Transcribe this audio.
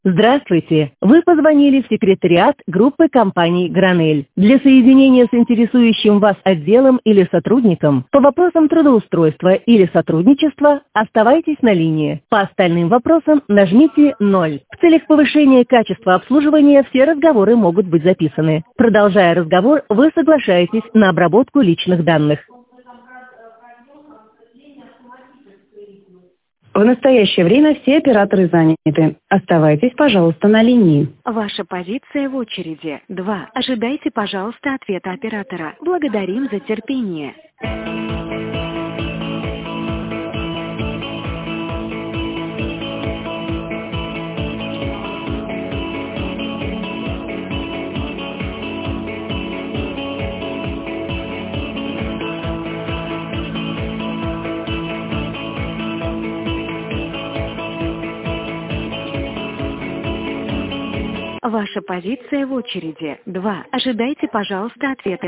Здравствуйте! Вы позвонили в секретариат группы компаний «Гранель». Для соединения с интересующим вас отделом или сотрудником по вопросам трудоустройства или сотрудничества оставайтесь на линии. По остальным вопросам нажмите 0. В целях повышения качества обслуживания все разговоры могут быть записаны. Продолжая разговор, вы соглашаетесь на обработку личных данных. В настоящее время все операторы заняты. Оставайтесь, пожалуйста, на линии. Ваша позиция в очереди 2. Ожидайте, пожалуйста, ответа оператора. Благодарим за терпение. Ваша позиция в очереди 2. Ожидайте, пожалуйста, ответа.